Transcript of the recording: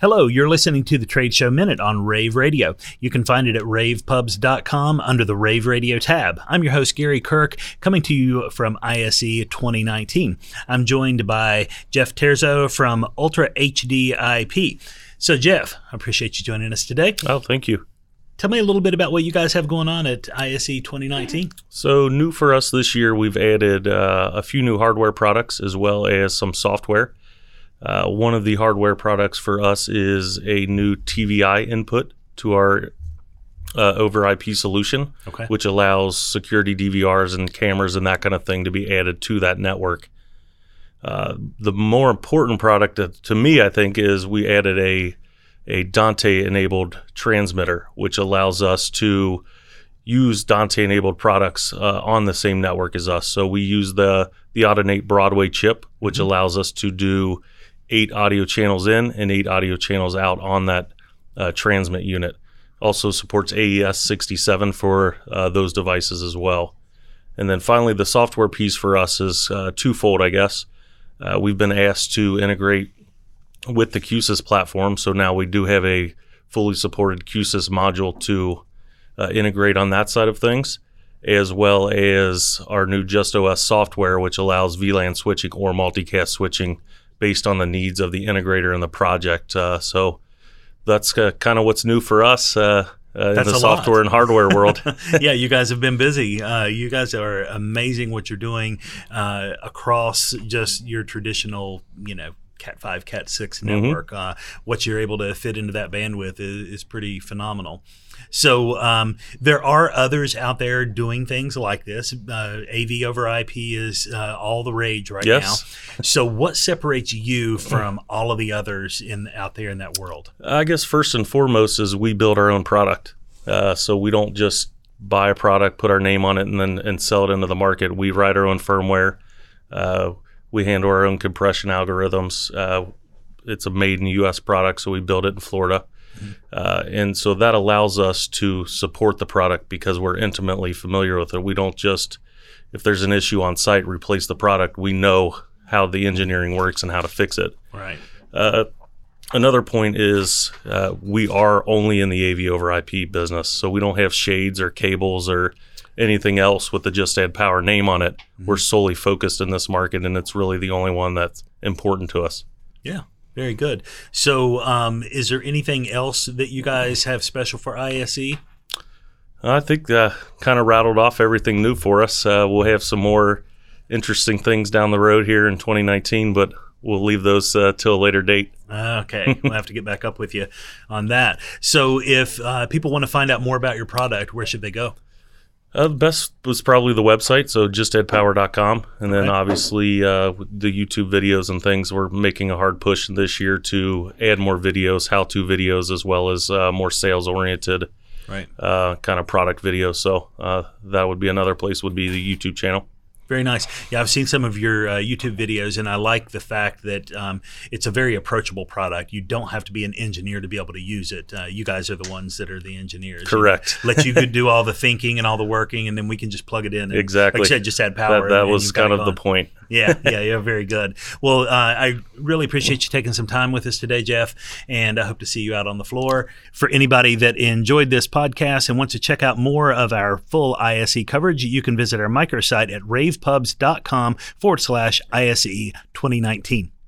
Hello, you're listening to the Trade Show Minute on Rave Radio. You can find it at ravepubs.com under the Rave Radio tab. I'm your host, Gary Kirk, coming to you from ISE 2019. I'm joined by Jeff Terzo from Ultra HD IP. So, Jeff, I appreciate you joining us today. Oh, thank you. Tell me a little bit about what you guys have going on at ISE 2019. So, new for us this year, we've added a few new hardware products as well as some software. One of the hardware products for us is a new TVI input to our over IP solution, which allows security DVRs and cameras and that kind of thing to be added to that network. The more important product to me, I think, is we added a Dante-enabled transmitter, which allows us to use Dante-enabled products on the same network as us. So we use the Audinate Broadway chip, which allows us to do 8 audio channels in and 8 audio channels out on that transmit unit. Also supports AES-67 for those devices as well. And then finally, the software piece for us is twofold, I guess. We've been asked to integrate with the QSYS platform, so now we do have a fully supported QSYS module to integrate on that side of things, as well as our new JustOS software, which allows VLAN switching or multicast switching based on the needs of the integrator and the project. So that's kind of what's new for us in the software and hardware world. Yeah, you guys have been busy. You guys are amazing what you're doing across just your traditional, Cat 5, Cat 6 network. What you're able to fit into that bandwidth is pretty phenomenal. So there are others out there doing things like this. AV over IP is all the rage right now. So what separates you from all of the others out there in that world? I guess first and foremost is we build our own product. So we don't just buy a product, put our name on it, and sell it into the market. We write our own firmware. We handle our own compression algorithms. It's a made-in-U.S. product, so we build it in Florida. And so that allows us to support the product because we're intimately familiar with it. We don't just, if there's an issue on site, replace the product. We know how the engineering works and how to fix it. Right. Another point is we are only in the AV over IP business, so we don't have shades or cables or anything else with the Just Add Power name on it. We're solely focused in this market, and it's really the only one that's important to us. Yeah, very good. So is there anything else that you guys have special for ISE? I think kind of rattled off everything new for us. We'll have some more interesting things down the road here in 2019, but we'll leave those till a later date. Okay. We'll have to get back up with you on that. So if people want to find out more about your product, where should they go? The best was probably the website, so justaddpower.com. And then obviously the YouTube videos and things, we're making a hard push this year to add more videos, how-to videos, as well as more sales-oriented kind of product videos. So that would be another place, would be the YouTube channel. Very nice. Yeah, I've seen some of your YouTube videos, and I like the fact that it's a very approachable product. You don't have to be an engineer to be able to use it. You guys are the ones that are the engineers. Correct. Let you do all the thinking and all the working, and then we can just plug it in. And, exactly. Like I said, just add power. That was kind of the point. Yeah, very good. Well, I really appreciate you taking some time with us today, Jeff, and I hope to see you out on the floor. For anybody that enjoyed this podcast and wants to check out more of our full ISE coverage, you can visit our microsite at ravepubs.com/ISE 2019.